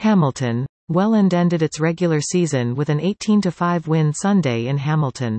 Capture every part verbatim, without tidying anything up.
Hamilton. Welland ended its regular season with an eighteen to five win Sunday in Hamilton.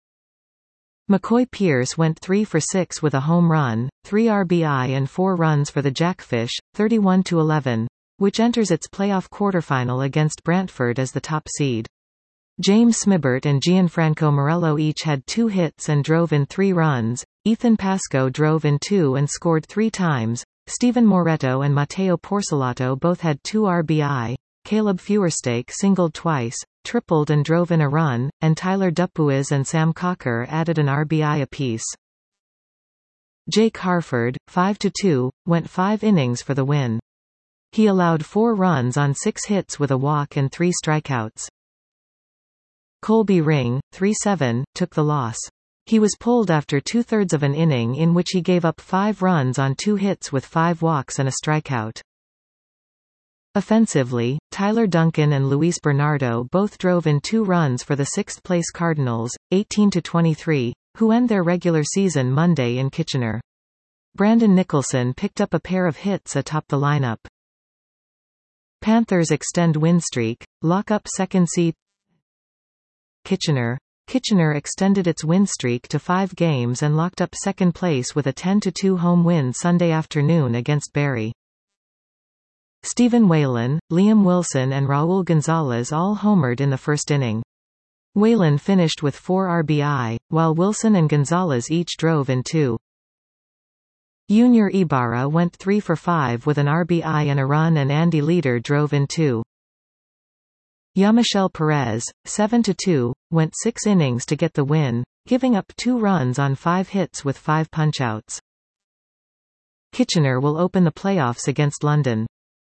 McCoy Pierce went three for six with a home run, three R B I and four runs for the Jackfish, thirty-one to eleven, which enters its playoff quarterfinal against Brantford as the top seed. James Smibert and Gianfranco Morello each had two hits and drove in three runs, Ethan Pascoe drove in two and scored three times, Stephen Moretto and Matteo Porcelato both had two R B I, Caleb Feuerstake singled twice, tripled and drove in a run, and Tyler Dupuis and Sam Cocker added an R B I apiece. Jake Harford, five to two, went five innings for the win. He allowed four runs on six hits with a walk and three strikeouts. Colby Ring, three seven, took the loss. He was pulled after two-thirds of an inning in which he gave up five runs on two hits with five walks and a strikeout. Offensively, Tyler Duncan and Luis Bernardo both drove in two runs for the sixth-place Cardinals, eighteen to twenty-three, who end their regular season Monday in Kitchener. Brandon Nicholson picked up a pair of hits atop the lineup. Panthers extend win streak, lock up second seed. Kitchener. Kitchener extended its win streak to five games and locked up second place with a ten to two home win Sunday afternoon against Barrie. Stephen Whalen, Liam Wilson and Raul Gonzalez all homered in the first inning. Whalen finished with four R B I, while Wilson and Gonzalez each drove in two. Junior Ibarra went three for five with an R B I and a run, and Andy Leader drove in two. Yamichel Perez, seven to two, went six innings to get the win, giving up two runs on five hits with five punchouts. Kitchener will open the playoffs against London.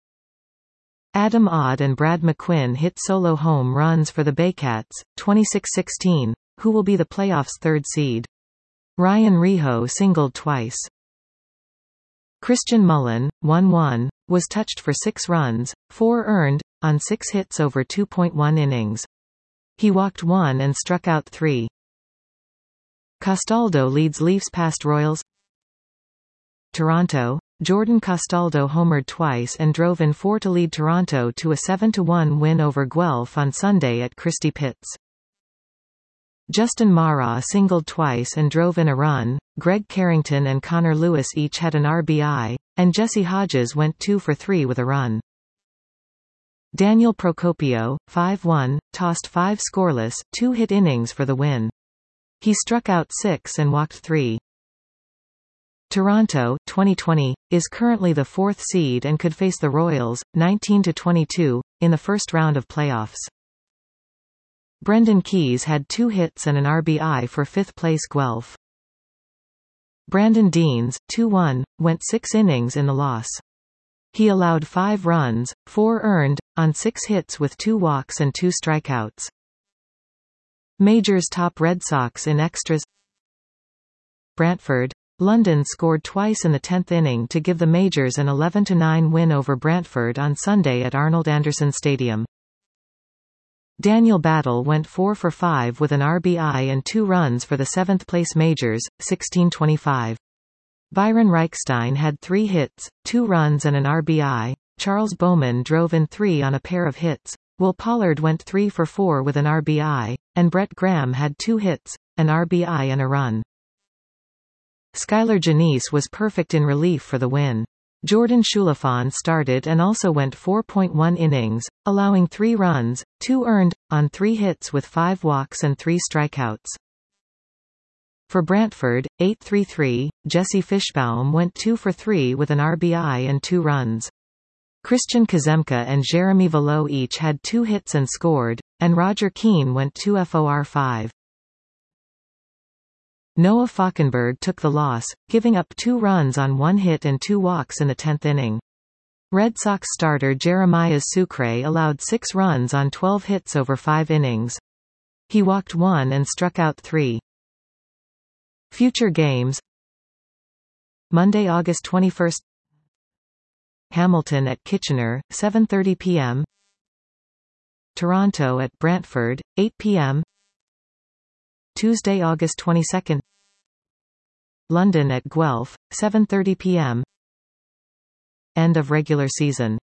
Adam Odd and Brad McQuinn hit solo home runs for the Baycats, twenty-six sixteen, who will be the playoffs' third seed. Ryan Riho singled twice. Christian Mullen, one one, was touched for six runs, four earned, on six hits over two point one innings. He walked one and struck out three. Castaldo leads Leafs past Royals. Toronto. Jordan Castaldo homered twice and drove in four to lead Toronto to a seven to one win over Guelph on Sunday at Christie Pitts. Justin Mara singled twice and drove in a run, Greg Carrington and Connor Lewis each had an R B I, and Jesse Hodges went two for three with a run. Daniel Procopio, five one, tossed five scoreless, two-hit innings for the win. He struck out six and walked three. Toronto, twenty twenty, is currently the fourth seed and could face the Royals, nineteen to twenty-two, in the first round of playoffs. Brendan Keys had two hits and an R B I for fifth-place Guelph. Brandon Deans, two one, went six innings in the loss. He allowed five runs, four earned, on six hits with two walks and two strikeouts. Majors top Red Sox in extras. Brantford. London scored twice in the tenth inning to give the Majors an eleven to nine win over Brantford on Sunday at Arnold Anderson Stadium. Daniel Battle went four for five with an R B I and two runs for the seventh-place Majors, sixteen twenty-five. Byron Reichstein had three hits, two runs and an R B I. Charles Bowman drove in three on a pair of hits. Will Pollard went three for four with an R B I, and Brett Graham had two hits, an R B I and a run. Skylar Janice was perfect in relief for the win. Jordan Shulafon started and also went four point one innings, allowing three runs, two earned, on three hits with five walks and three strikeouts. For Brantford, eight three three, Jesse Fishbaum went two for three with an R B I and two runs. Christian Kazemka and Jeremy Velo each had two hits and scored, and Roger Keane went two for five. Noah Falkenberg took the loss, giving up two runs on one hit and two walks in the tenth inning. Red Sox starter Jeremiah Sucre allowed six runs on twelve hits over five innings. He walked one and struck out three. Future games: Monday, August twenty-first. Hamilton at Kitchener, seven thirty p m Toronto at Brantford, eight p m Tuesday, August twenty-second. London at Guelph, seven thirty p m End of regular season.